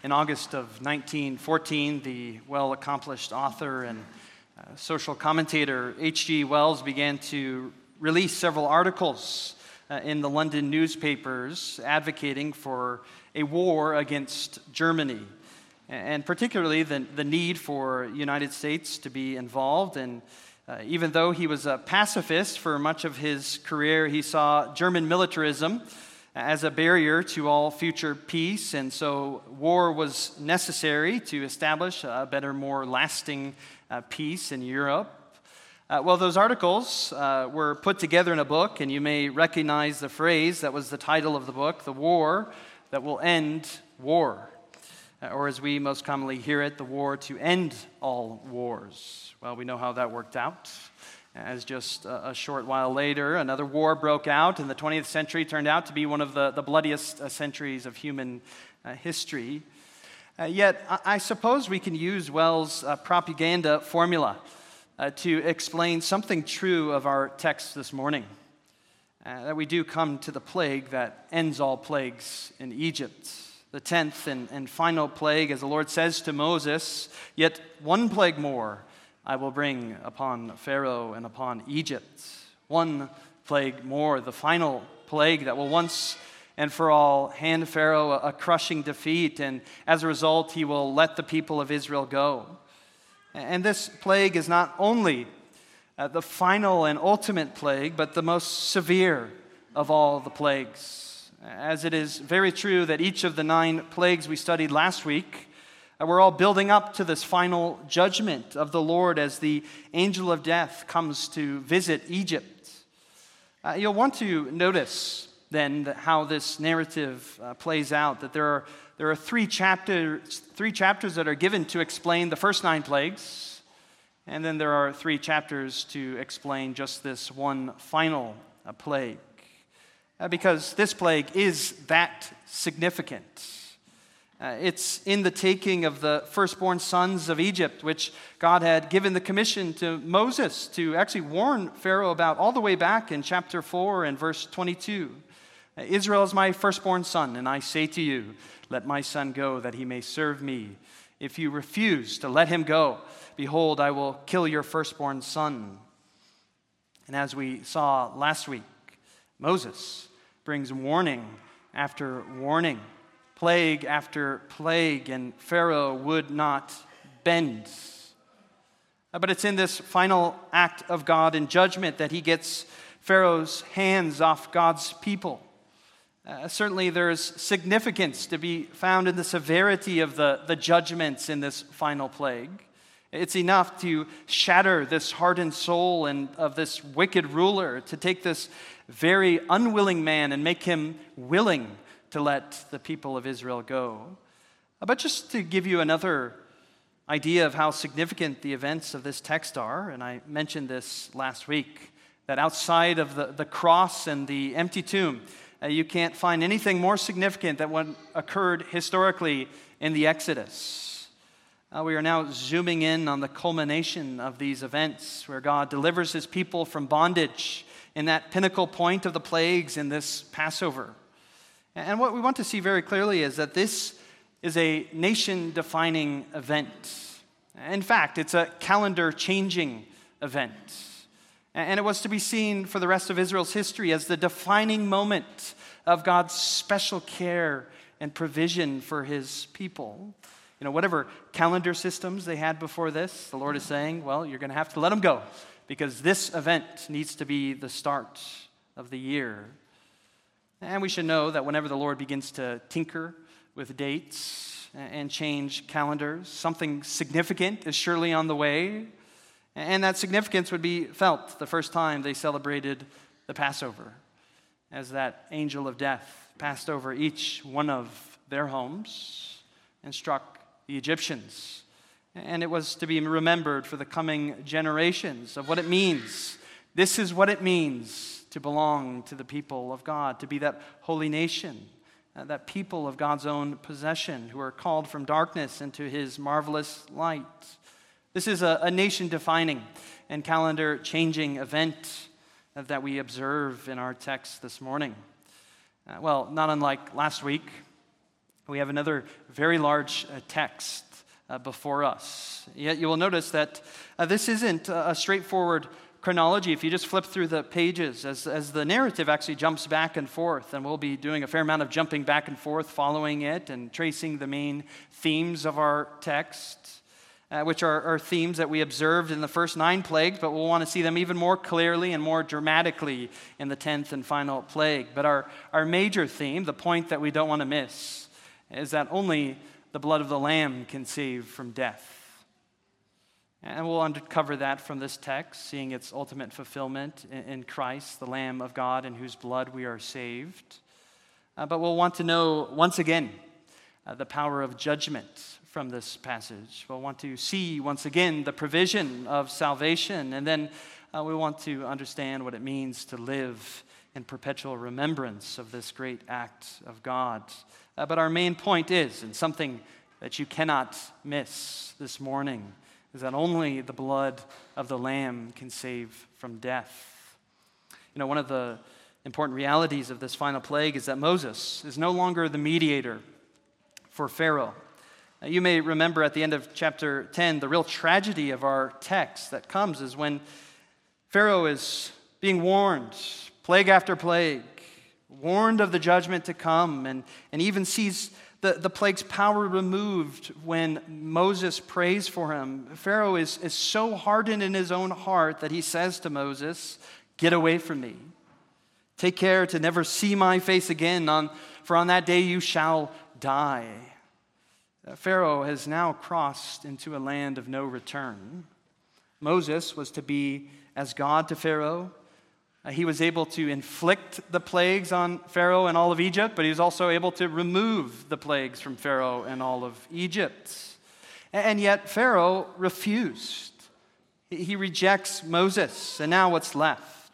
In August of 1914, the well-accomplished author and social commentator H.G. Wells began to release several articles in the London newspapers advocating for a war against Germany, and particularly the need for the United States to be involved. And even though he was a pacifist for much of his career, he saw German militarism as a barrier to all future peace, and so war was necessary to establish a better, more lasting peace in Europe. Well, those articles were put together in a book, and you may recognize the phrase that was the title of the book, The War That Will End War, or as we most commonly hear it, the war to end all wars. Well, we know how that worked out, as just a short while later, another war broke out, and the 20th century turned out to be one of the bloodiest centuries of human history. Yet, I suppose we can use Wells' propaganda formula to explain something true of our text this morning, that we do come to the plague that ends all plagues in Egypt, the 10th and final plague, as the Lord says to Moses, "Yet one plague more I will bring upon Pharaoh and upon Egypt." One plague more, the final plague that will once and for all hand Pharaoh a crushing defeat, and as a result, he will let the people of Israel go. And this plague is not only the final and ultimate plague, but the most severe of all the plagues. As it is very true that each of the 9 plagues we studied last week, we're all building up to this final judgment of the Lord as the angel of death comes to visit Egypt. You'll want to notice then how this narrative plays out, that there are 3 chapters that are given to explain the first 9 plagues, and then there are 3 chapters to explain just this one final plague, because this plague is that significant. It's in the taking of the firstborn sons of Egypt, which God had given the commission to Moses to actually warn Pharaoh about all the way back in chapter 4 and verse 22. "Israel is my firstborn son, and I say to you, let my son go that he may serve me. If you refuse to let him go, behold, I will kill your firstborn son." And as we saw last week, Moses brings warning after warning, plague after plague, and Pharaoh would not bend. But it's in this final act of God in judgment that he gets Pharaoh's hands off God's people. Certainly there's significance to be found in the severity of the judgments in this final plague. It's enough to shatter this hardened soul and of this wicked ruler, to take this very unwilling man and make him willing to let the people of Israel go. But just to give you another idea of how significant the events of this text are, and I mentioned this last week, that outside of the cross and the empty tomb, you can't find anything more significant than what occurred historically in the Exodus. We are now zooming in on the culmination of these events, where God delivers his people from bondage in that pinnacle point of the plagues in this Passover. And what we want to see very clearly is that this is a nation-defining event. In fact, it's a calendar-changing event. And it was to be seen for the rest of Israel's history as the defining moment of God's special care and provision for his people. You know, whatever calendar systems they had before this, the Lord is saying, well, you're going to have to let them go, because this event needs to be the start of the year. And we should know that whenever the Lord begins to tinker with dates and change calendars, something significant is surely on the way. And that significance would be felt the first time they celebrated the Passover, as that angel of death passed over each one of their homes and struck the Egyptians. And it was to be remembered for the coming generations of what it means. This is what it means to belong to the people of God, to be that holy nation, that people of God's own possession who are called from darkness into his marvelous light. This is a nation-defining and calendar-changing event that we observe in our text this morning. Well, not unlike last week, We have another very large text before us. Yet you will notice that this isn't a straightforward chronology. If you just flip through the pages, as the narrative actually jumps back and forth, and we'll be doing a fair amount of jumping back and forth, following it and tracing the main themes of our text, which are themes that we observed in the first 9 plagues, but we'll want to see them even more clearly and more dramatically in the 10th and final plague. But our major theme, the point that we don't want to miss, is that only the blood of the Lamb can save from death. And we'll uncover that from this text, seeing its ultimate fulfillment in Christ, the Lamb of God, in whose blood we are saved. But we'll want to know, once again, the power of judgment from this passage. We'll want to see, once again, the provision of salvation. And then we want to understand what it means to live in perpetual remembrance of this great act of God. But our main point is, and something that you cannot miss this morning, is that only the blood of the Lamb can save from death. You know, one of the important realities of this final plague is that Moses is no longer the mediator for Pharaoh. Now, you may remember at the end of chapter 10, the real tragedy of our text that comes is when Pharaoh is being warned, plague after plague, warned of the judgment to come, and even sees the plague's power removed when Moses prays for him. Pharaoh is so hardened in his own heart that he says to Moses, "Get away from me. Take care to never see my face again, for on that day you shall die." Pharaoh has now crossed into a land of no return. Moses was to be as God to Pharaoh. He was able to inflict the plagues on Pharaoh and all of Egypt, but he was also able to remove the plagues from Pharaoh and all of Egypt. And yet Pharaoh refused. He rejects Moses. And now what's left?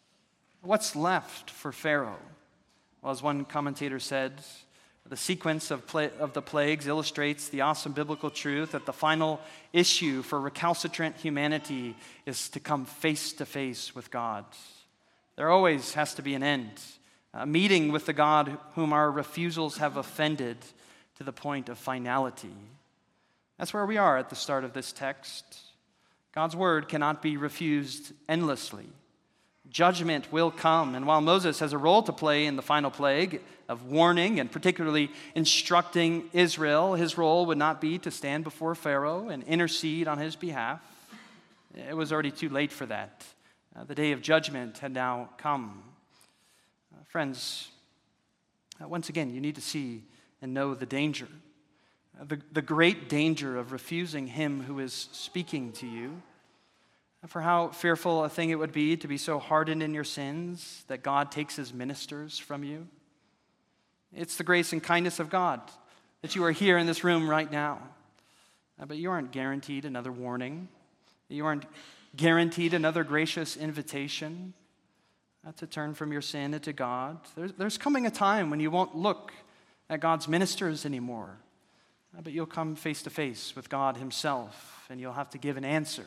What's left for Pharaoh? Well, as one commentator said, the sequence of the plagues illustrates the awesome biblical truth that the final issue for recalcitrant humanity is to come face to face with God. There always has to be an end, a meeting with the God whom our refusals have offended to the point of finality. That's where we are at the start of this text. God's word cannot be refused endlessly. Judgment will come, and while Moses has a role to play in the final plague of warning and particularly instructing Israel, his role would not be to stand before Pharaoh and intercede on his behalf. It was already too late for that. The day of judgment had now come. Friends, once again, you need to see and know the danger, the great danger of refusing him who is speaking to you. For how fearful a thing it would be to be so hardened in your sins that God takes his ministers from you. It's the grace and kindness of God that you are here in this room right now. But you aren't guaranteed another warning. You aren't guaranteed another gracious invitation to turn from your sin into God. There's coming a time when you won't look at God's ministers anymore, but you'll come face to face with God himself, and you'll have to give an answer.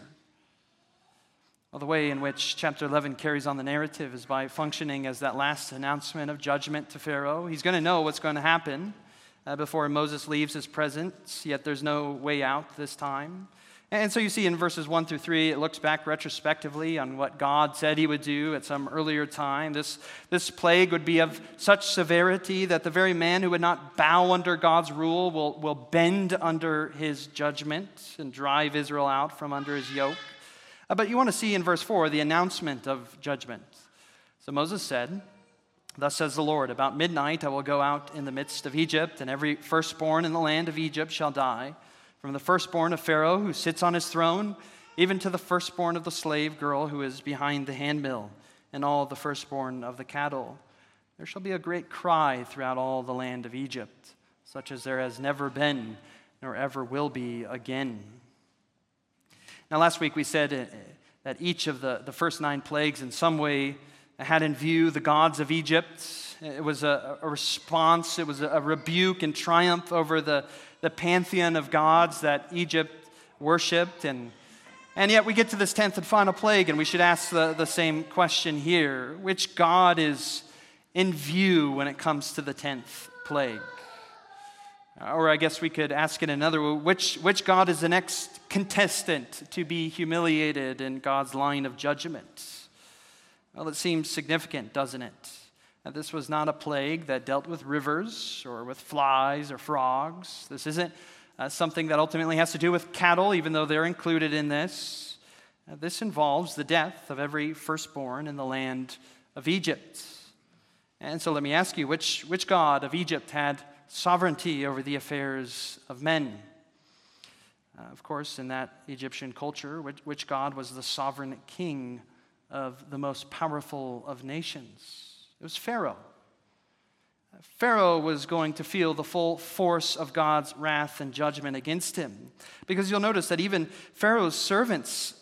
Well, the way in which chapter 11 carries on the narrative is by functioning as that last announcement of judgment to Pharaoh. He's going to know what's going to happen before Moses leaves his presence, yet there's no way out this time. And so you see in verses 1 through 3, it looks back retrospectively on what God said he would do at some earlier time. This plague would be of such severity that the very man who would not bow under God's rule will bend under his judgment and drive Israel out from under his yoke. But you want to see in verse 4 the announcement of judgment. So Moses said, "Thus says the Lord, about midnight I will go out in the midst of Egypt, and every firstborn in the land of Egypt shall die. From the firstborn of Pharaoh who sits on his throne, even to the firstborn of the slave girl who is behind the handmill, and all the firstborn of the cattle. There shall be a great cry throughout all the land of Egypt, such as there has never been, nor ever will be again." Now, last week we said that each of the first 9 plagues in some way had in view the gods of Egypt. It was a response, it was a rebuke and triumph over the pantheon of gods that Egypt worshipped. And yet we get to this 10th and final plague, and we should ask the same question here. Which God is in view when it comes to the 10th plague? Or I guess we could ask it another way, which God is the next contestant to be humiliated in God's line of judgment? Well, it seems significant, doesn't it? This was not a plague that dealt with rivers or with flies or frogs. This isn't something that ultimately has to do with cattle, even though they're included in this. This involves the death of every firstborn in the land of Egypt. And so let me ask you, which god of Egypt had sovereignty over the affairs of men? Of course, in that Egyptian culture, which god was the sovereign king of the most powerful of nations? It was Pharaoh. Pharaoh was going to feel the full force of God's wrath and judgment against him. Because you'll notice that even Pharaoh's servants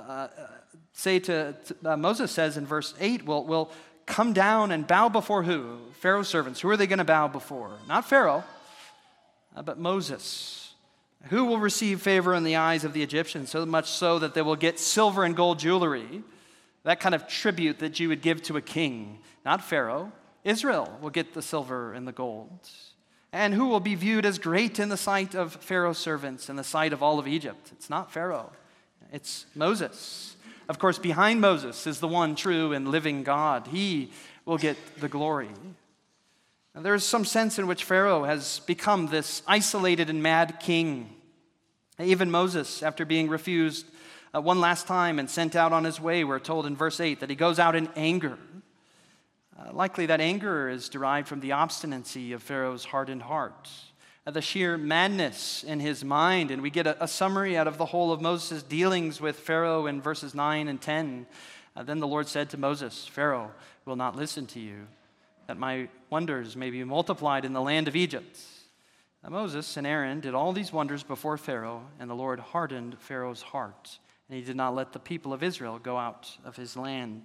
Moses says in verse 8, will come down and bow before who? Pharaoh's servants. Who are they going to bow before? Not Pharaoh, but Moses. Who will receive favor in the eyes of the Egyptians, so much so that they will get silver and gold jewelry, that kind of tribute that you would give to a king. Not Pharaoh. Israel will get the silver and the gold. And who will be viewed as great in the sight of Pharaoh's servants, in the sight of all of Egypt? It's not Pharaoh. It's Moses. Of course, behind Moses is the one true and living God. He will get the glory. Now, there is some sense in which Pharaoh has become this isolated and mad king. Even Moses, after being refused one last time and sent out on his way, we're told in verse 8 that he goes out in anger. Likely that anger is derived from the obstinacy of Pharaoh's hardened heart, the sheer madness in his mind. And we get a summary out of the whole of Moses' dealings with Pharaoh in verses 9 and 10. Then the Lord said to Moses, "Pharaoh will not listen to you, that my wonders may be multiplied in the land of Egypt." Moses and Aaron did all these wonders before Pharaoh, and the Lord hardened Pharaoh's heart, and he did not let the people of Israel go out of his land.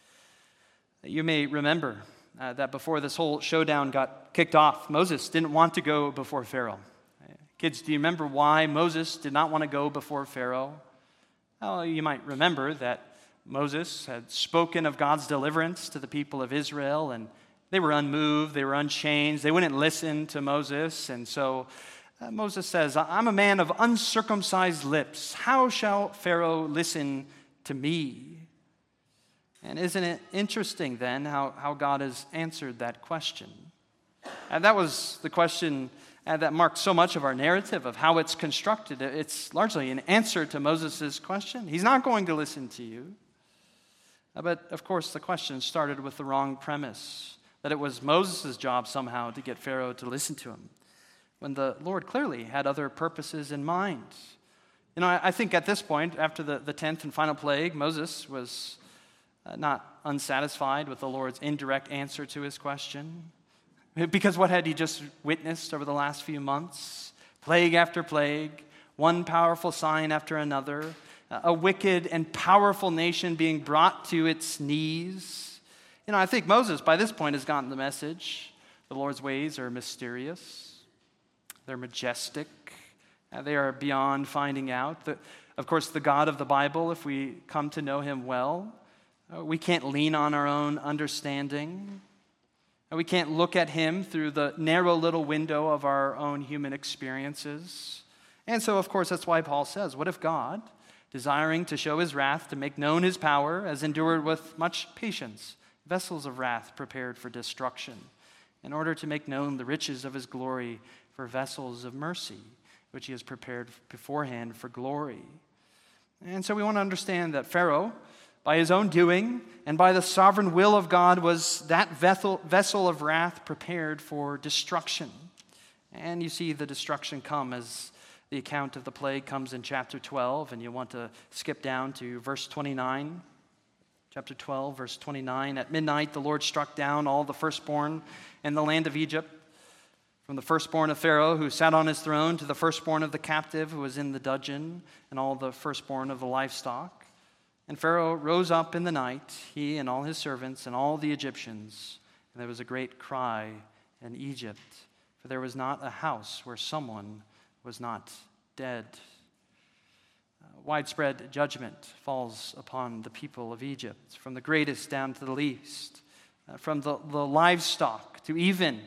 You may remember that before this whole showdown got kicked off, Moses didn't want to go before Pharaoh. Kids, do you remember why Moses did not want to go before Pharaoh? Well, you might remember that Moses had spoken of God's deliverance to the people of Israel, and they were unmoved, they were unchanged, they wouldn't listen to Moses. And so Moses says, "I'm a man of uncircumcised lips. How shall Pharaoh listen to me?" And isn't it interesting then how God has answered that question? And that was the question that marked so much of our narrative, of how it's constructed. It's largely an answer to Moses' question. He's not going to listen to you. But of course, the question started with the wrong premise, that it was Moses' job somehow to get Pharaoh to listen to him, when the Lord clearly had other purposes in mind. You know, I think at this point, after the 10th and final plague, Moses was not unsatisfied with the Lord's indirect answer to his question. Because what had he just witnessed over the last few months? Plague after plague, one powerful sign after another, a wicked and powerful nation being brought to its knees. You know, I think Moses, by this point, has gotten the message. The Lord's ways are mysterious. They're majestic. They are beyond finding out. Of course, the God of the Bible, if we come to know him well, we can't lean on our own understanding. We can't look at him through the narrow little window of our own human experiences. And so, of course, that's why Paul says, what if God, desiring to show his wrath, to make known his power, has endured with much patience vessels of wrath prepared for destruction, in order to make known the riches of his glory for vessels of mercy, which he has prepared beforehand for glory. And so we want to understand that Pharaoh, by his own doing and by the sovereign will of God, was that vessel of wrath prepared for destruction. And you see the destruction come as the account of the plague comes in chapter 12, and you want to skip down to verse 29. Chapter 12, verse 29. At midnight, the Lord struck down all the firstborn in the land of Egypt, from the firstborn of Pharaoh, who sat on his throne, to the firstborn of the captive who was in the dungeon, and all the firstborn of the livestock. And Pharaoh rose up in the night, he and all his servants and all the Egyptians, and there was a great cry in Egypt, for there was not a house where someone was not dead. Widespread judgment falls upon the people of Egypt, from the greatest down to the least, from the livestock to even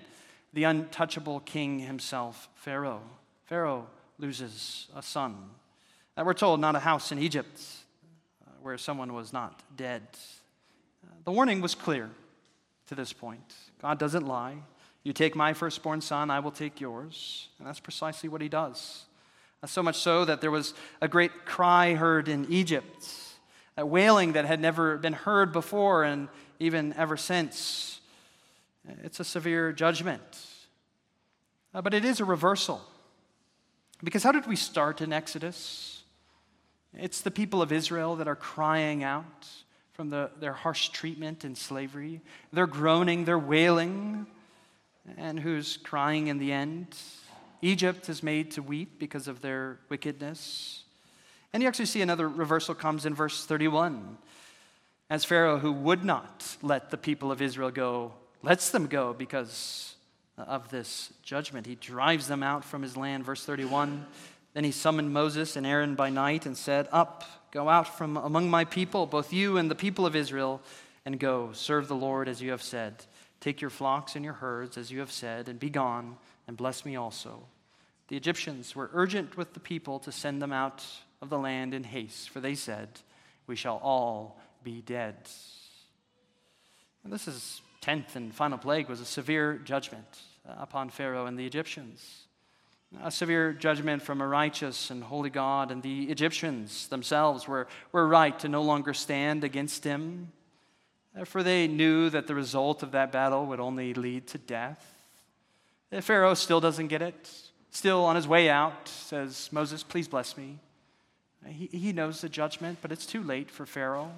the untouchable king himself, Pharaoh. Pharaoh loses a son. We're told not a house in Egypt where someone was not dead. The warning was clear to this point. God doesn't lie. You take my firstborn son, I will take yours. And that's precisely what he does. So much so that there was a great cry heard in Egypt, a wailing that had never been heard before and even ever since. It's a severe judgment. But it is a reversal. Because how did we start in Exodus? It's the people of Israel that are crying out from their harsh treatment in slavery. They're groaning, they're wailing. And who's crying in the end? Egypt is made to weep because of their wickedness. And you actually see another reversal comes in verse 31. As Pharaoh, who would not let the people of Israel go, lets them go because of this judgment. He drives them out from his land. Verse 31, then he summoned Moses and Aaron by night and said, "Up, go out from among my people, both you and the people of Israel, and go, serve the Lord as you have said. Take your flocks and your herds as you have said, and be gone, and bless me also." The Egyptians were urgent with the people to send them out of the land in haste, for they said, "We shall all be dead." And this is 10th and final plague was a severe judgment upon Pharaoh and the Egyptians. A severe judgment from a righteous and holy God, and the Egyptians themselves were right to no longer stand against him, for they knew that the result of that battle would only lead to death. Pharaoh still doesn't get it. Still on his way out, says, "Moses, please bless me." He knows the judgment, but it's too late for Pharaoh.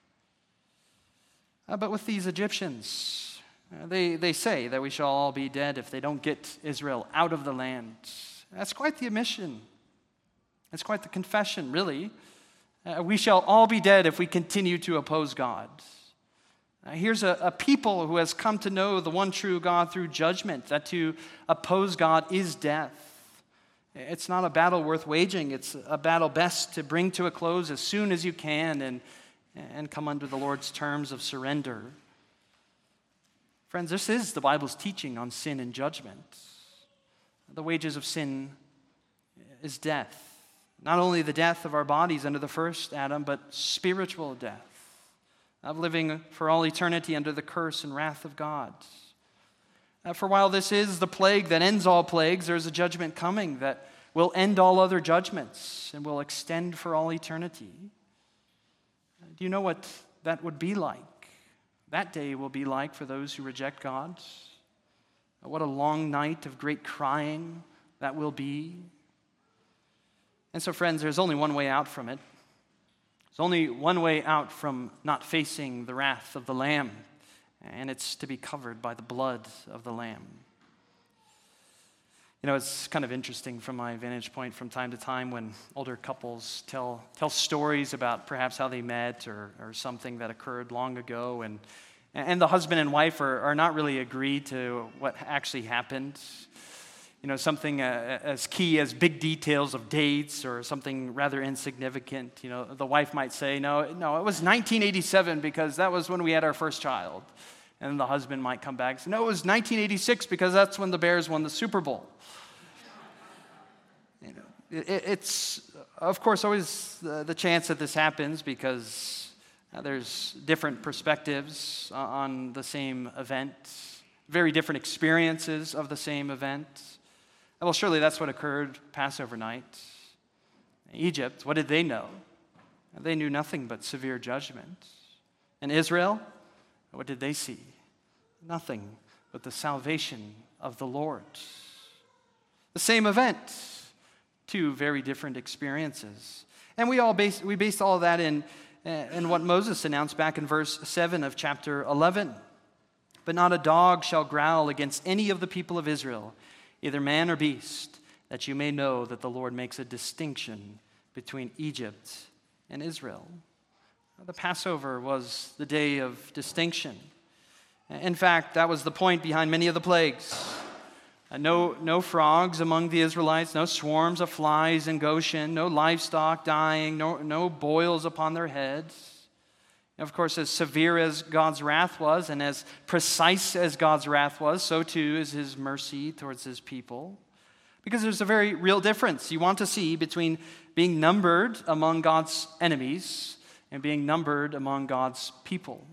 But with these Egyptians, they say that we shall all be dead if they don't get Israel out of the land. That's quite the admission. It's quite the confession, really. We shall all be dead if we continue to oppose God. Here's a people who has come to know the one true God through judgment, that to oppose God is death. It's not a battle worth waging. It's a battle best to bring to a close as soon as you can and come under the Lord's terms of surrender. Friends, this is the Bible's teaching on sin and judgment. The wages of sin is death. Not only the death of our bodies under the first Adam, but spiritual death, of living for all eternity under the curse and wrath of God. For while this is the plague that ends all plagues, there's a judgment coming that will end all other judgments and will extend for all eternity. Do you know what that would be like? That day will be like for those who reject God. What a long night of great crying that will be. And so, friends, there's only one way out from it. There's only one way out from not facing the wrath of the Lamb, and it's to be covered by the blood of the Lamb. You know, it's kind of interesting from my vantage point from time to time when older couples tell stories about perhaps how they met or something that occurred long ago, and the husband and wife are not really agreed to what actually happened. You know, something as key as big details of dates or something rather insignificant. You know, the wife might say, no, it was 1987 because that was when we had our first child. And the husband might come back and say, no, it was 1986 because that's when the Bears won the Super Bowl. You know, it's, of course, always the chance that this happens because there's different perspectives on the same event, very different experiences of the same event. Well, surely that's what occurred Passover night. Egypt, what did they know? They knew nothing but severe judgment. And Israel, what did they see? Nothing but the salvation of the Lord. The same event, two very different experiences. And we based all of that in what Moses announced back in verse 7 of chapter 11. But not a dog shall growl against any of the people of Israel, either man or beast, that you may know that the Lord makes a distinction between Egypt and Israel. The Passover was the day of distinction. In fact, that was the point behind many of the plagues. No frogs among the Israelites, no swarms of flies in Goshen, no livestock dying, no boils upon their heads. Of course, as severe as God's wrath was and as precise as God's wrath was, so too is his mercy towards his people. Because there's a very real difference you want to see between being numbered among God's enemies and being numbered among God's people.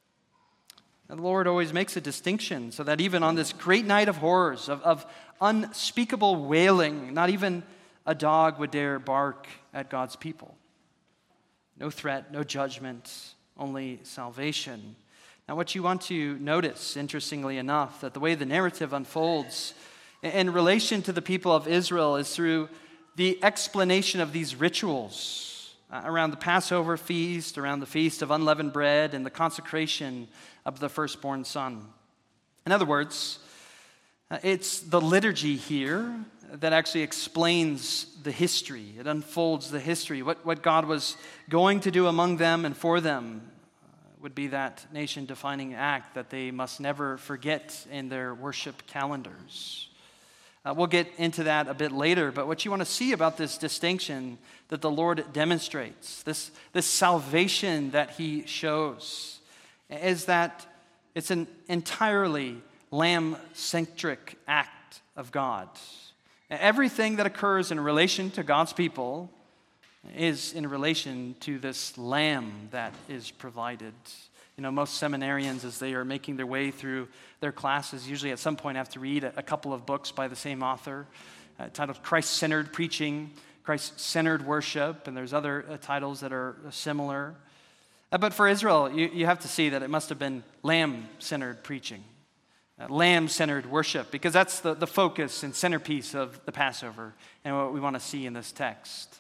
And the Lord always makes a distinction so that even on this great night of horrors, of unspeakable wailing, not even a dog would dare bark at God's people. No threat, no judgment, only salvation. Now, what you want to notice, interestingly enough, that the way the narrative unfolds in relation to the people of Israel is through the explanation of these rituals around the Passover feast, around the Feast of Unleavened Bread, and the consecration of the firstborn son. In other words, it's the liturgy here that actually explains the history. It unfolds the history. What God was going to do among them and for them would be that nation-defining act that they must never forget in their worship calendars. We'll get into that a bit later, but what you want to see about this distinction that the Lord demonstrates, this salvation that he shows, is that it's an entirely lamb-centric act of God. Everything that occurs in relation to God's people is in relation to this lamb that is provided. You know, most seminarians, as they are making their way through their classes, usually at some point have to read a couple of books by the same author, titled Christ-Centered Preaching, Christ-Centered Worship, and there's other titles that are similar. But for Israel, you have to see that it must have been lamb-centered preaching. Lamb-centered worship, because that's the focus and centerpiece of the Passover and what we want to see in this text.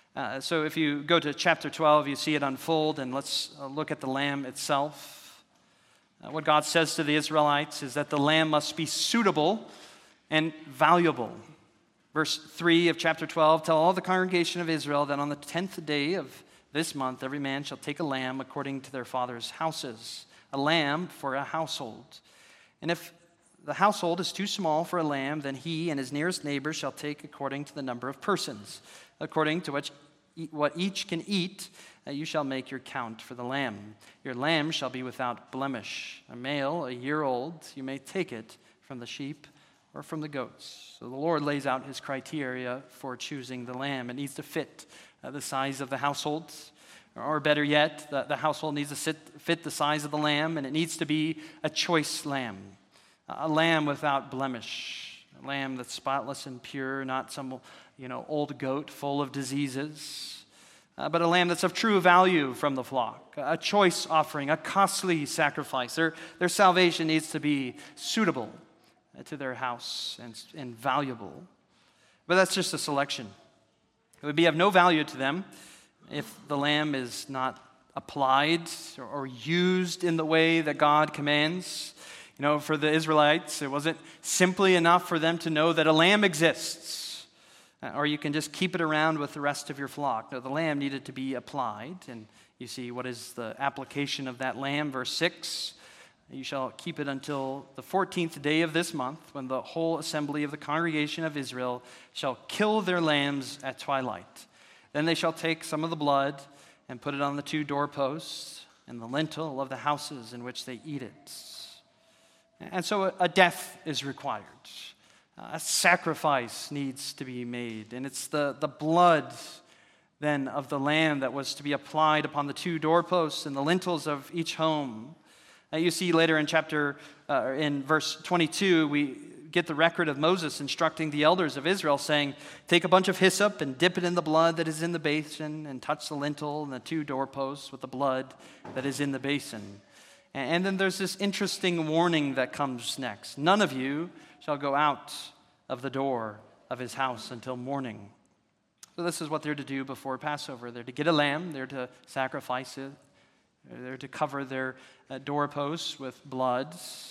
So if you go to chapter 12, you see it unfold, and let's look at the lamb itself. What God says to the Israelites is that the lamb must be suitable and valuable. Verse 3 of chapter 12, tell all the congregation of Israel that on the 10th day of this month, every man shall take a lamb according to their father's houses, a lamb for a household. And if the household is too small for a lamb, then he and his nearest neighbor shall take according to the number of persons. According to what each can eat, you shall make your count for the lamb. Your lamb shall be without blemish. A male, a year old, you may take it from the sheep or from the goats. So the Lord lays out his criteria for choosing the lamb. It needs to fit the size of the household. Or better yet, the household needs to fit the size of the lamb, and it needs to be a choice lamb, a lamb without blemish, a lamb that's spotless and pure, not some old goat full of diseases, but a lamb that's of true value from the flock, a choice offering, a costly sacrifice. Their salvation needs to be suitable to their house and valuable. But that's just a selection. It would be of no value to them if the lamb is not applied or used in the way that God commands. For the Israelites, it wasn't simply enough for them to know that a lamb exists, or you can just keep it around with the rest of your flock. No, the lamb needed to be applied, and you see what is the application of that lamb. Verse 6, you shall keep it until the 14th day of this month, when the whole assembly of the congregation of Israel shall kill their lambs at twilight. Then they shall take some of the blood and put it on the 2 doorposts and the lintel of the houses in which they eat it. And so a death is required. A sacrifice needs to be made. And it's the blood then of the lamb that was to be applied upon the 2 doorposts and the lintels of each home. You see later in verse 22, we get the record of Moses instructing the elders of Israel, saying, take a bunch of hyssop and dip it in the blood that is in the basin and touch the lintel and the 2 doorposts with the blood that is in the basin. And then there's this interesting warning that comes next. None of you shall go out of the door of his house until morning. So this is what they're to do before Passover. They're to get a lamb. They're to sacrifice it. They're to cover their doorposts with blood.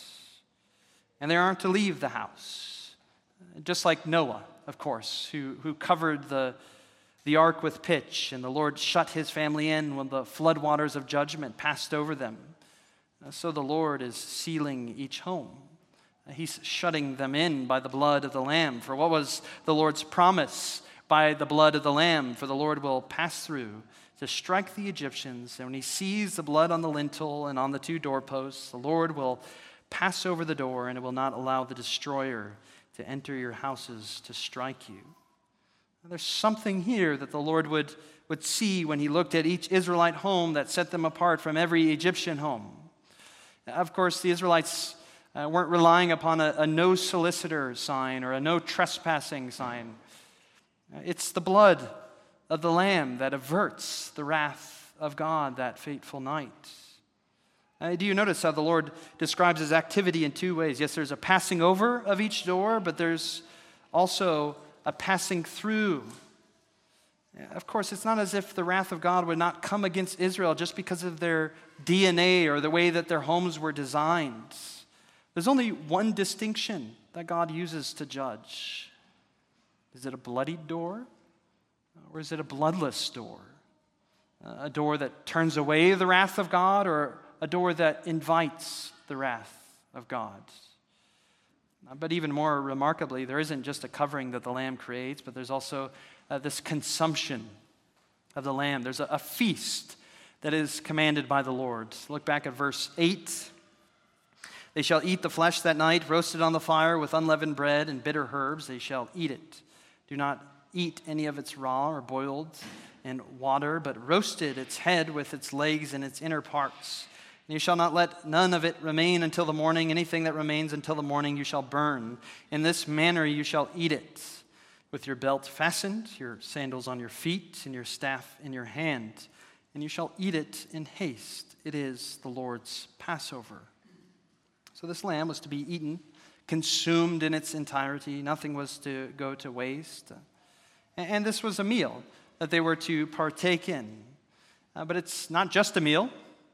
And they aren't to leave the house. Just like Noah, of course, who covered the ark with pitch, and the Lord shut his family in when the floodwaters of judgment passed over them. So the Lord is sealing each home. He's shutting them in by the blood of the Lamb. For what was the Lord's promise by the blood of the Lamb? For the Lord will pass through to strike the Egyptians. And when he sees the blood on the lintel and on the two doorposts, the Lord will pass over the door, and it will not allow the destroyer to enter your houses to strike you. There's something here that the Lord would see when he looked at each Israelite home that set them apart from every Egyptian home. Of course, the Israelites weren't relying upon a no solicitor sign or a no trespassing sign. It's the blood of the Lamb that averts the wrath of God that fateful night. Do you notice how the Lord describes his activity in two ways? Yes, there's a passing over of each door, but there's also a passing through. Of course, it's not as if the wrath of God would not come against Israel just because of their DNA or the way that their homes were designed. There's only one distinction that God uses to judge. Is it a bloodied door, or is it a bloodless door? A door that turns away the wrath of God, or a door that invites the wrath of God? But even more remarkably, there isn't just a covering that the Lamb creates, but there's also this consumption of the Lamb. There's a feast that is commanded by the Lord. Look back at verse 8. They shall eat the flesh that night, roasted on the fire with unleavened bread and bitter herbs. They shall eat it. Do not eat any of its raw or boiled in water, but roasted its head with its legs and its inner parts. And you shall not let none of it remain until the morning. Anything that remains until the morning you shall burn. In this manner you shall eat it, with your belt fastened, your sandals on your feet, and your staff in your hand. And you shall eat it in haste. It is the Lord's Passover. So this lamb was to be eaten, consumed in its entirety. Nothing was to go to waste. And this was a meal that they were to partake in. But it's not just a meal.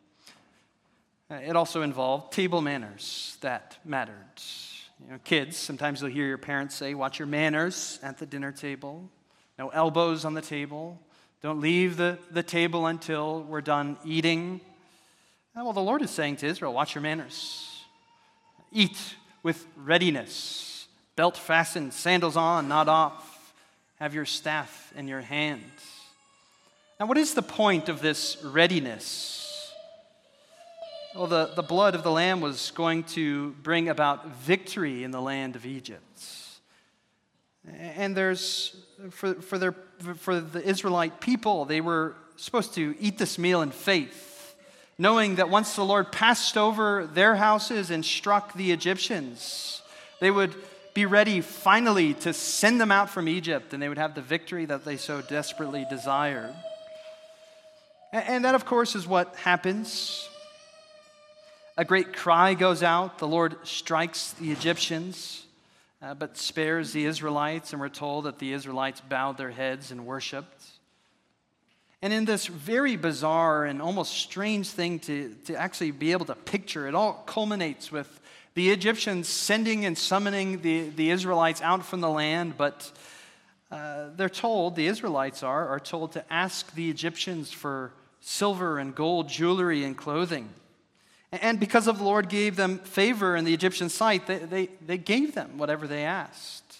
It also involved table manners that mattered. Kids, sometimes you'll hear your parents say, watch your manners at the dinner table. No elbows on the table. Don't leave the table until we're done eating. Well, the Lord is saying to Israel, watch your manners. Eat with readiness. Belt fastened, sandals on, not off. Have your staff in your hand. Now, what is the point of this readiness? Well, the blood of the Lamb was going to bring about victory in the land of Egypt. And there's, for the Israelite people, they were supposed to eat this meal in faith, knowing that once the Lord passed over their houses and struck the Egyptians, they would be ready finally to send them out from Egypt, and they would have the victory that they so desperately desired. And that, of course, is what happens. A great cry goes out. The Lord strikes the Egyptians, but spares the Israelites. And we're told that the Israelites bowed their heads and worshiped. And in this very bizarre and almost strange thing to actually be able to picture, it all culminates with the Egyptians sending and summoning the Israelites out from the land. But they're told, the Israelites are told to ask the Egyptians for silver and gold jewelry and clothing. And because of the Lord gave them favor in the Egyptian sight, they gave them whatever they asked.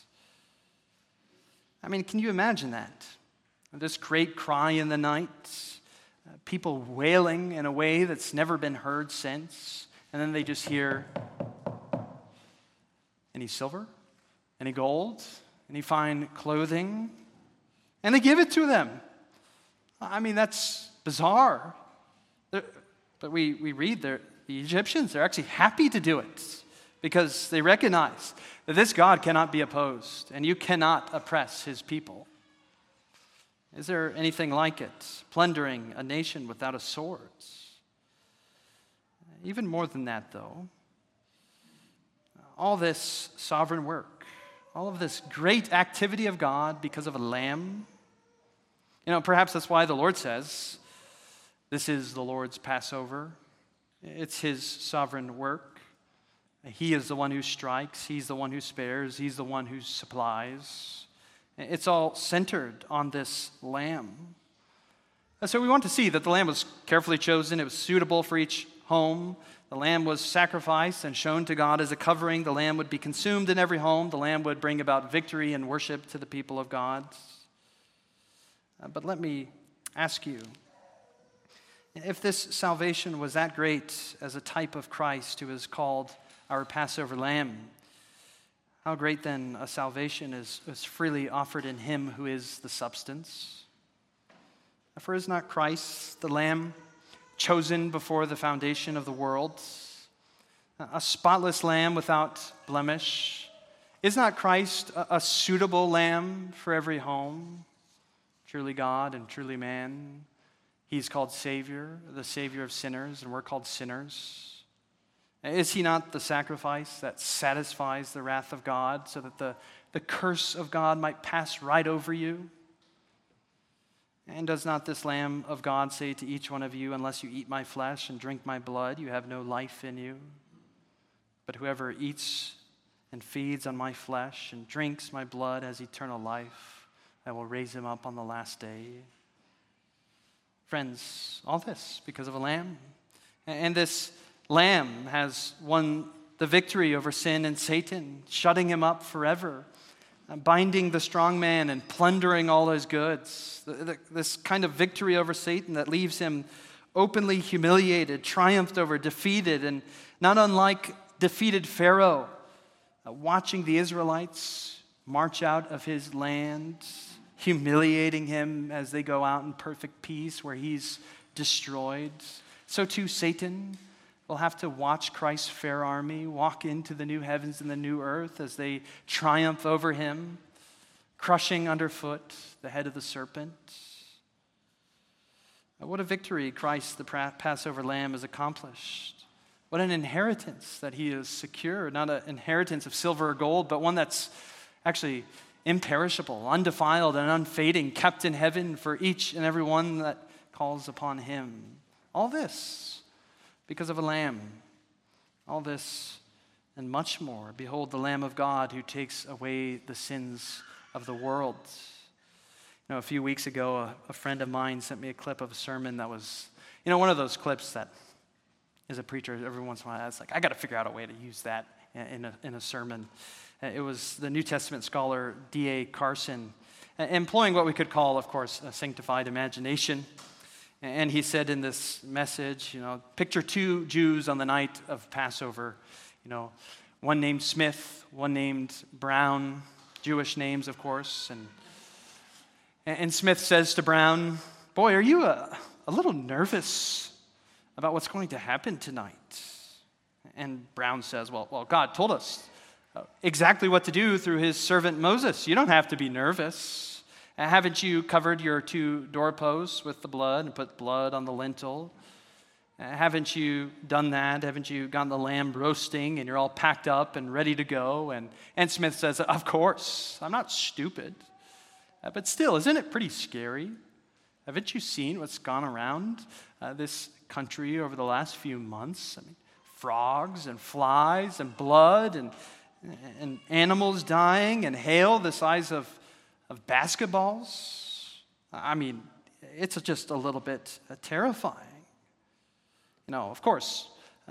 I mean, can you imagine that? This great cry in the night, people wailing in a way that's never been heard since, and then they just hear, any silver, any gold, any fine clothing, and they give it to them. I mean, that's bizarre. But we read there, the Egyptians, they're actually happy to do it because they recognize that this God cannot be opposed and you cannot oppress his people. Is there anything like it? Plundering a nation without a sword. Even more than that, though, all this sovereign work, all of this great activity of God because of a lamb, perhaps that's why the Lord says, this is the Lord's Passover. It's his sovereign work. He is the one who strikes. He's the one who spares. He's the one who supplies. It's all centered on this lamb. And so we want to see that the lamb was carefully chosen. It was suitable for each home. The lamb was sacrificed and shown to God as a covering. The lamb would be consumed in every home. The lamb would bring about victory and worship to the people of God. But let me ask you, If this salvation was that great as a type of Christ who is called our Passover Lamb, how great then a salvation is freely offered in him who is the substance. For is not Christ the Lamb chosen before the foundation of the world, a spotless lamb without blemish? Is not Christ a suitable lamb for every home? Truly God and truly man. He's called Savior, the Savior of sinners, and we're called sinners. Is he not the sacrifice that satisfies the wrath of God so that the curse of God might pass right over you? And does not this Lamb of God say to each one of you, unless you eat my flesh and drink my blood, you have no life in you? But whoever eats and feeds on my flesh and drinks my blood has eternal life, I will raise him up on the last day. Friends, all this because of a lamb. And this lamb has won the victory over sin and Satan, shutting him up forever, binding the strong man and plundering all his goods. This kind of victory over Satan that leaves him openly humiliated, triumphed over, defeated, and not unlike defeated Pharaoh, watching the Israelites march out of his land, humiliating him as they go out in perfect peace where he's destroyed. So too Satan will have to watch Christ's fair army walk into the new heavens and the new earth as they triumph over him, crushing underfoot the head of the serpent. What a victory Christ, the Passover Lamb, has accomplished. What an inheritance that he has secured. Not an inheritance of silver or gold, but one that's actually imperishable, undefiled, and unfading, kept in heaven for each and every one that calls upon him. All this because of a lamb. All this and much more. Behold the Lamb of God who takes away the sins of the world. A few weeks ago, a friend of mine sent me a clip of a sermon that was, one of those clips that as a preacher, every once in a while, it's like, I got to figure out a way to use that in a sermon. It was the New Testament scholar D.A. Carson, employing what we could call, of course, a sanctified imagination. And he said in this message, picture two Jews on the night of Passover, one named Smith, one named Brown, Jewish names, of course. And Smith says to Brown, boy, are you a little nervous about what's going to happen tonight? And Brown says, well, God told us exactly what to do through his servant Moses. You don't have to be nervous. Haven't you covered your two doorposts with the blood and put blood on the lintel? Haven't you done that? Haven't you gotten the lamb roasting and you're all packed up and ready to go? And Smith says, of course, I'm not stupid. But still, isn't it pretty scary? Haven't you seen what's gone around this country over the last few months? I mean, frogs and flies and blood and animals dying and hail the size of basketballs. I mean, it's just a little bit terrifying. Of course,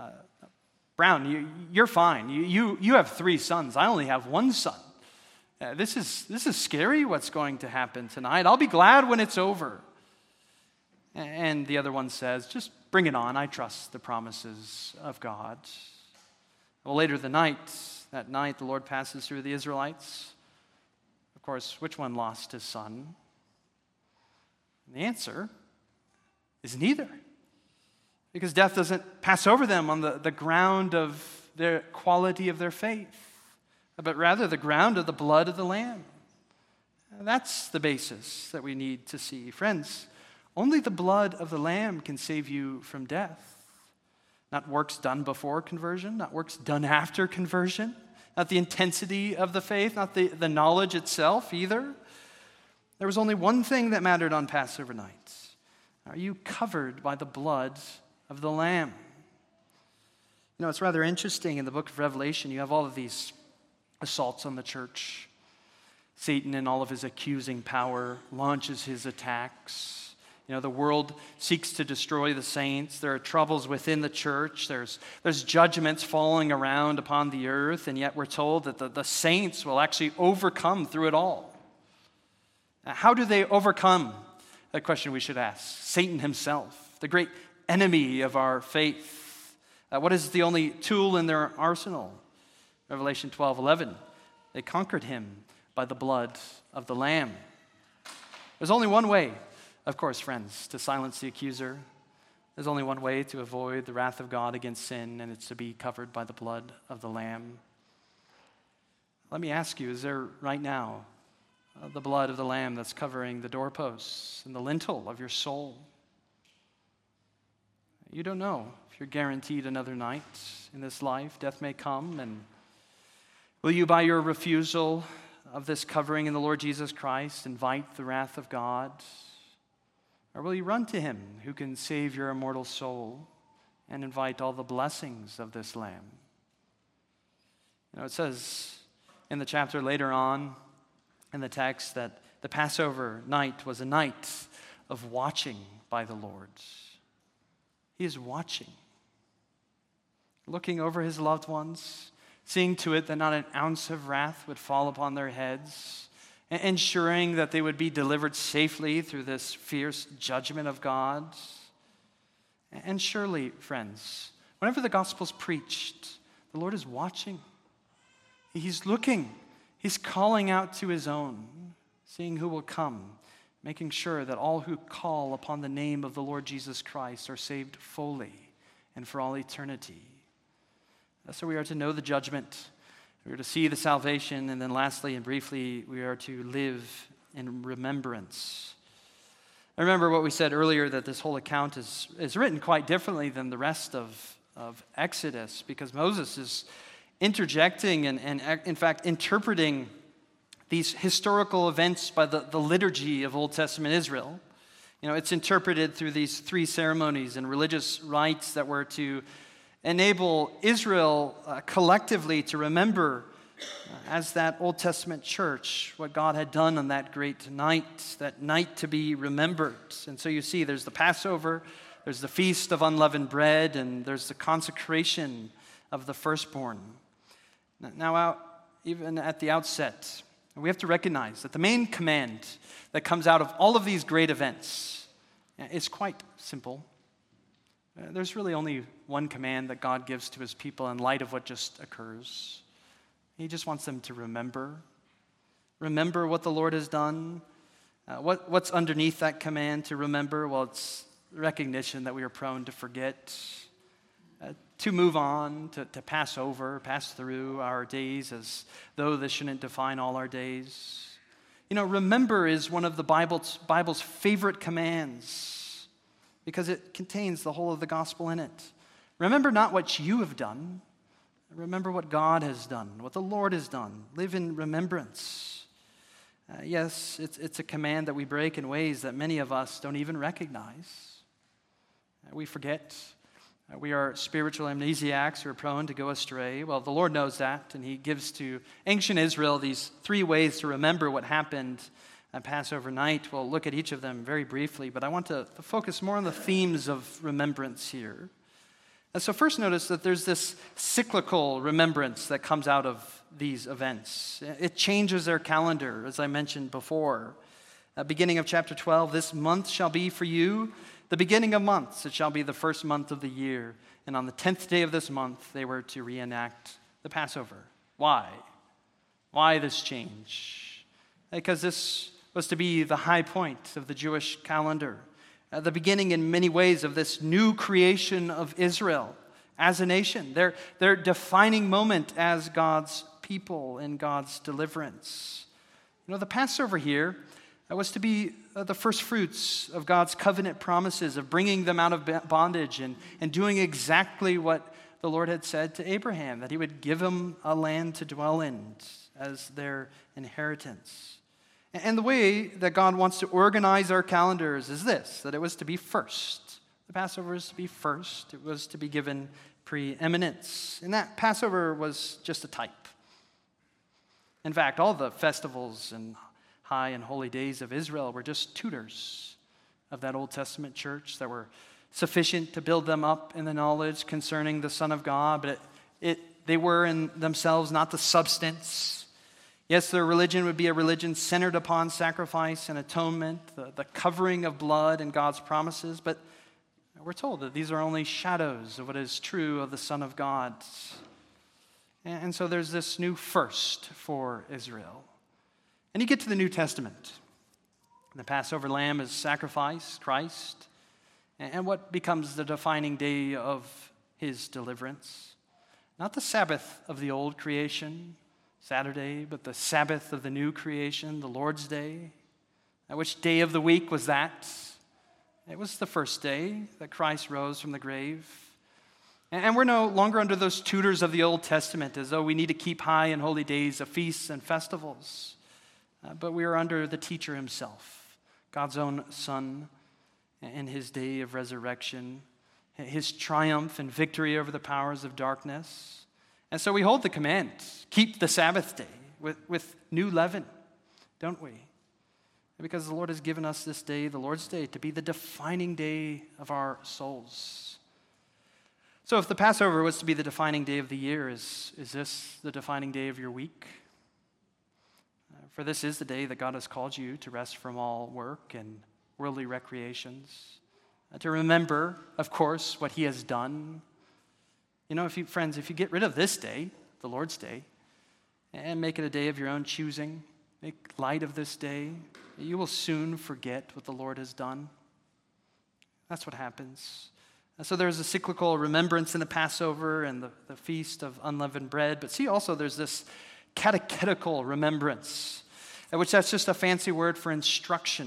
Brown, you're fine. You have 3 sons. I only have 1 son. This is scary what's going to happen tonight. I'll be glad when it's over. And the other one says, just bring it on. I trust the promises of God. Well, later that night, the Lord passes through the Israelites. Of course, which one lost his son? And the answer is neither. Because death doesn't pass over them on the ground of their quality of their faith, but rather the ground of the blood of the Lamb. And that's the basis that we need to see. Friends, only the blood of the Lamb can save you from death. Not works done before conversion, not works done after conversion, not the intensity of the faith, not the knowledge itself either. There was only one thing that mattered on Passover night. Are you covered by the blood of the Lamb? It's rather interesting in the book of Revelation, you have all of these assaults on the church. Satan, in all of his accusing power, launches his attacks. The world seeks to destroy the saints. There are troubles within the church. There's judgments falling around upon the earth, and yet we're told that the saints will actually overcome through it all. Now, how do they overcome? The question we should ask. Satan himself, the great enemy of our faith? What is the only tool in their arsenal? Revelation 12:11. They conquered him by the blood of the Lamb. There's only one way, of course, friends, to silence the accuser. There's only one way to avoid the wrath of God against sin, and it's to be covered by the blood of the Lamb. Let me ask you, is there right now the blood of the Lamb that's covering the doorposts and the lintel of your soul? You don't know if you're guaranteed another night in this life. Death may come, and will you, by your refusal of this covering in the Lord Jesus Christ, invite the wrath of God? Or will you run to him who can save your immortal soul and invite all the blessings of this Lamb? It says in the chapter later on in the text that the Passover night was a night of watching by the Lord. He is watching, looking over his loved ones, seeing to it that not an ounce of wrath would fall upon their heads, ensuring that they would be delivered safely through this fierce judgment of God. And surely, friends, whenever the gospel's preached, the Lord is watching. He's looking. He's calling out to his own, seeing who will come, making sure that all who call upon the name of the Lord Jesus Christ are saved fully and for all eternity. So we are to know the judgment. We are to see the salvation, and then lastly and briefly, we are to live in remembrance. I remember what we said earlier, that this whole account is written quite differently than the rest of Exodus, because Moses is interjecting and in fact interpreting these historical events by the liturgy of Old Testament Israel. It's interpreted through these three ceremonies and religious rites that were to enable Israel collectively to remember, as that Old Testament church, what God had done on that great night, that night to be remembered. And so you see there's the Passover, there's the Feast of Unleavened Bread, and there's the consecration of the firstborn. Now, even at the outset, we have to recognize that the main command that comes out of all of these great events is quite simple. There's really only one command that God gives to his people in light of what just occurs. He just wants them to remember. Remember what the Lord has done. What's underneath that command to remember? Well, it's recognition that we are prone to forget, to move on, to pass over, pass through our days as though this shouldn't define all our days. Remember is one of the Bible's favorite commands, because it contains the whole of the gospel in it. Remember not what you have done. Remember what God has done, what the Lord has done. Live in remembrance. Yes, it's a command that we break in ways that many of us don't even recognize. We forget. We are spiritual amnesiacs who are prone to go astray. Well, the Lord knows that, and he gives to ancient Israel these three ways to remember what happened at Passover night. We'll look at each of them very briefly, but I want to focus more on the themes of remembrance here. And so first notice that there's this cyclical remembrance that comes out of these events. It changes their calendar, as I mentioned before. Beginning of chapter 12, this month shall be for you the beginning of months. It shall be the first month of the year. And on the 10th day of this month, they were to reenact the Passover. Why? Why this change? Because this was to be the high point of the Jewish calendar, the beginning in many ways of this new creation of Israel as a nation, their defining moment as God's people in God's deliverance. The Passover here was to be the first fruits of God's covenant promises of bringing them out of bondage and doing exactly what the Lord had said to Abraham, that he would give him a land to dwell in as their inheritance. And the way that God wants to organize our calendars is this, that it was to be first. The Passover was to be first. It was to be given preeminence. And that Passover was just a type. In fact, all the festivals and high and holy days of Israel were just tutors of that Old Testament church that were sufficient to build them up in the knowledge concerning the Son of God, but they were in themselves not the substance. Yes, their religion would be a religion centered upon sacrifice and atonement, the covering of blood and God's promises, but We're told that these are only shadows of what is true of the Son of God. And so there's this new first for Israel. And you get to the New Testament. The Passover lamb is sacrificed, Christ, and what becomes the defining day of his deliverance? Not the Sabbath of the old creation, Saturday, but the Sabbath of the new creation, the Lord's Day. Which day of the week was that? It was the first day that Christ rose from the grave. And we're no longer under those tutors of the Old Testament, as though we need to keep high and holy days of feasts and festivals. But we are under the teacher himself, God's own Son, in his day of resurrection, his triumph and victory over the powers of darkness. And so we hold the command, keep the Sabbath day with new leaven, don't we? Because the Lord has given us this day, the Lord's Day, to be the defining day of our souls. So if the Passover was to be the defining day of the year, is this the defining day of your week? For this is the day that God has called you to rest from all work and worldly recreations, to remember, of course, what he has done. You know, if you get rid of this day, the Lord's Day, and make it a day of your own choosing, make light of this day, you will soon forget what the Lord has done. That's what happens. So there's a cyclical remembrance in the Passover and the Feast of Unleavened Bread. But see, also there's this catechetical remembrance, which that's just a fancy word for instruction.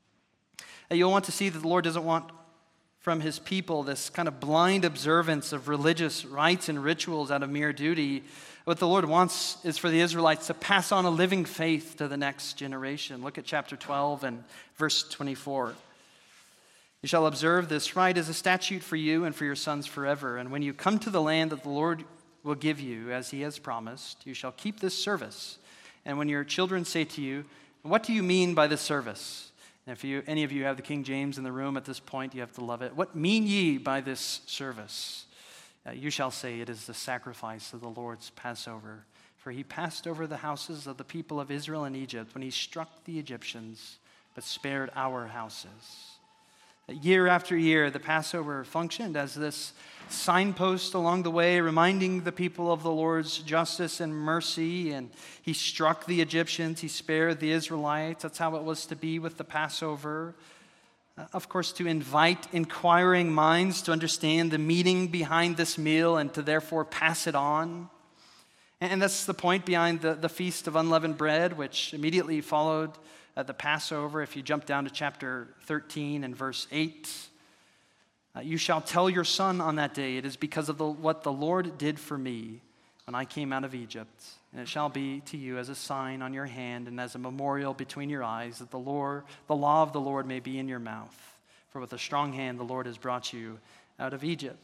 You'll want to see that the Lord doesn't want from his people this kind of blind observance of religious rites and rituals out of mere duty. What the Lord wants is for the Israelites to pass on a living faith to the next generation. Look at chapter 12 and verse 24. You shall observe this rite as a statute for you and for your sons forever. And when you come to the land that the Lord will give you, as he has promised, you shall keep this service. And when your children say to you, what do you mean by this service? And if any of you have the King James in the room at this point, you have to love it. What mean ye by this service? You shall say it is the sacrifice of the Lord's Passover. For he passed over the houses of the people of Israel and Egypt when he struck the Egyptians, but spared our houses. Year after year, the Passover functioned as this signpost along the way, reminding the people of the Lord's justice and mercy. And he struck the Egyptians, he spared the Israelites. That's how it was to be with the Passover. Of course, to invite inquiring minds to understand the meaning behind this meal and to therefore pass it on. And that's the point behind the Feast of Unleavened Bread, which immediately followed the Passover. If you jump down to chapter 13 and verse 8, you shall tell your son on that day, it is because of what the Lord did for me when I came out of Egypt. And it shall be to you as a sign on your hand and as a memorial between your eyes, that the law of the Lord may be in your mouth. For with a strong hand the Lord has brought you out of Egypt.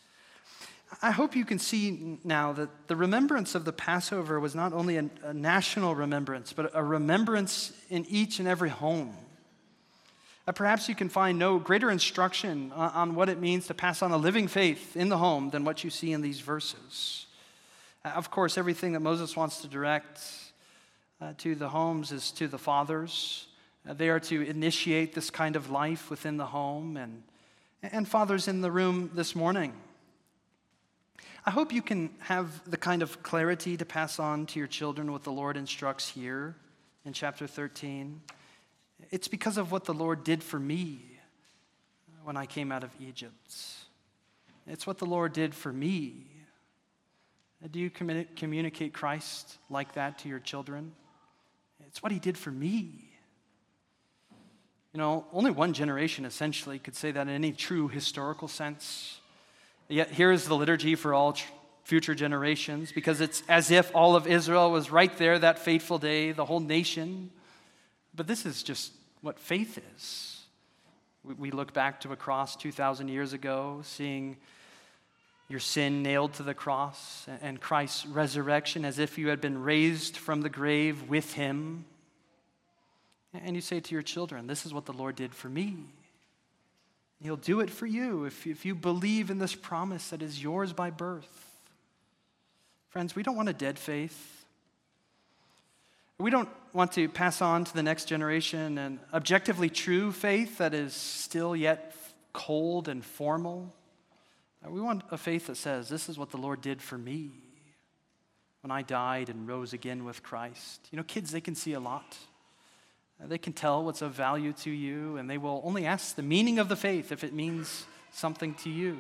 I hope you can see now that the remembrance of the Passover was not only a national remembrance, but a remembrance in each and every home. Perhaps you can find no greater instruction on what it means to pass on a living faith in the home than what you see in these verses. Of course, everything that Moses wants to direct to the homes is to the fathers. They are to initiate this kind of life within the home. And fathers in the room this morning, I hope you can have the kind of clarity to pass on to your children what the Lord instructs here in chapter 13. It's because of what the Lord did for me when I came out of Egypt. It's what the Lord did for me. Do you communicate Christ like that to your children? It's what he did for me. You know, only one generation essentially could say that in any true historical sense. Yet here is the liturgy for all future generations, because it's as if all of Israel was right there that fateful day, the whole nation. But this is just what faith is. We look back to a cross 2,000 years ago, seeing your sin nailed to the cross and Christ's resurrection as if you had been raised from the grave with him. And you say to your children, this is what the Lord did for me. He'll do it for you if you believe in this promise that is yours by birth. Friends, we don't want a dead faith. We don't want to pass on to the next generation an objectively true faith that is still yet cold and formal. We want a faith that says, this is what the Lord did for me when I died and rose again with Christ. You know, kids, they can see a lot. They can tell what's of value to you, and they will only ask the meaning of the faith if it means something to you.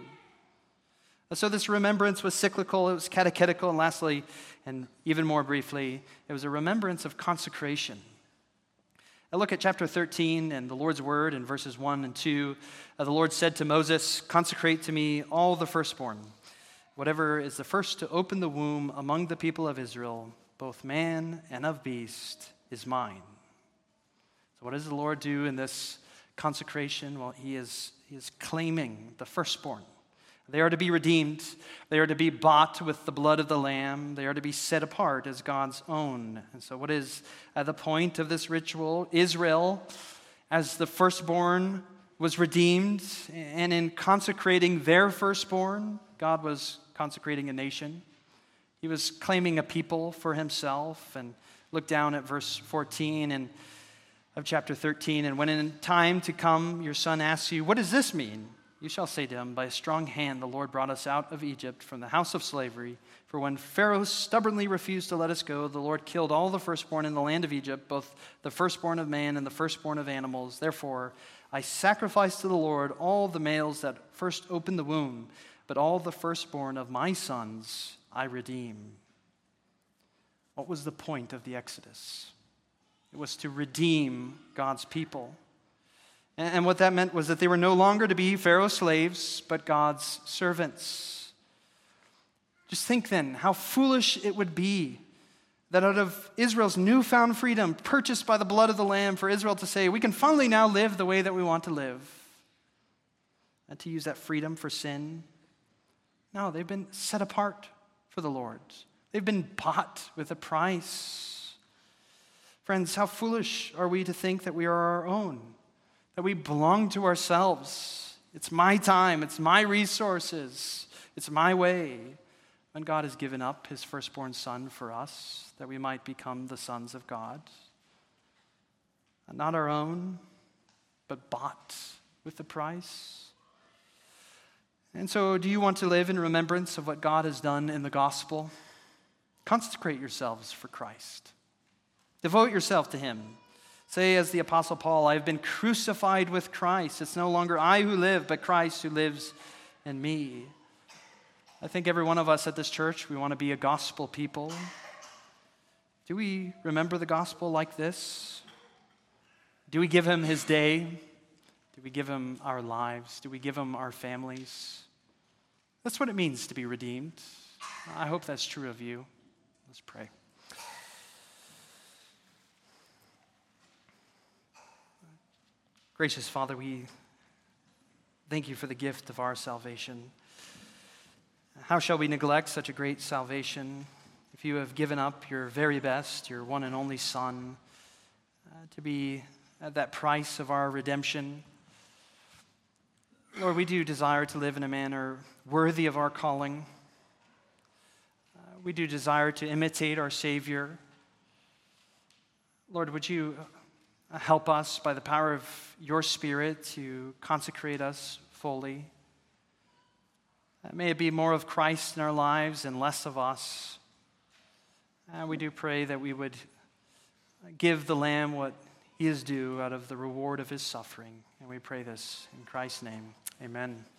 So this remembrance was cyclical, it was catechetical, and lastly, and even more briefly, it was a remembrance of consecration. Now look at chapter 13 and the Lord's word in verses 1 and 2. The Lord said to Moses, "Consecrate to me all the firstborn. Whatever is the first to open the womb among the people of Israel, both man and of beast, is mine." So what does the Lord do in this consecration? Well, he is claiming the firstborn. They are to be redeemed. They are to be bought with the blood of the Lamb. They are to be set apart as God's own. And so what is the point of this ritual? Israel, as the firstborn, was redeemed. And in consecrating their firstborn, God was consecrating a nation. He was claiming a people for himself. And look down at verse 14 of chapter 13. "And when in time to come your son asks you, 'What does this mean?' you shall say to him, 'By a strong hand the Lord brought us out of Egypt from the house of slavery. For when Pharaoh stubbornly refused to let us go, the Lord killed all the firstborn in the land of Egypt, both the firstborn of man and the firstborn of animals. Therefore I sacrifice to the Lord all the males that first opened the womb, but all the firstborn of my sons I redeem." What was the point of the Exodus? It was to redeem God's people. And what that meant was that they were no longer to be Pharaoh's slaves, but God's servants. Just think then how foolish it would be that out of Israel's newfound freedom, purchased by the blood of the Lamb, for Israel to say, we can finally now live the way that we want to live, and to use that freedom for sin. No, they've been set apart for the Lord. They've been bought with a price. Friends, how foolish are we to think that we are our own, that we belong to ourselves. It's my time, it's my resources, it's my way. When God has given up his firstborn son for us, that we might become the sons of God. Not our own, but bought with a price. And so, do you want to live in remembrance of what God has done in the gospel? Consecrate yourselves for Christ. Devote yourself to him. Say, as the Apostle Paul, "I have been crucified with Christ. It's no longer I who live, but Christ who lives in me." I think every one of us at this church, we want to be a gospel people. Do we remember the gospel like this? Do we give him his day? Do we give him our lives? Do we give him our families? That's what it means to be redeemed. I hope that's true of you. Let's pray. Gracious Father, we thank you for the gift of our salvation. How shall we neglect such a great salvation if you have given up your very best, your one and only Son, to be at that price of our redemption? Lord, we do desire to live in a manner worthy of our calling. We do desire to imitate our Savior. Lord, would you help us by the power of your Spirit to consecrate us fully? May it be more of Christ in our lives and less of us. We do pray that we would give the Lamb what he is due out of the reward of his suffering. And we pray this in Christ's name. Amen.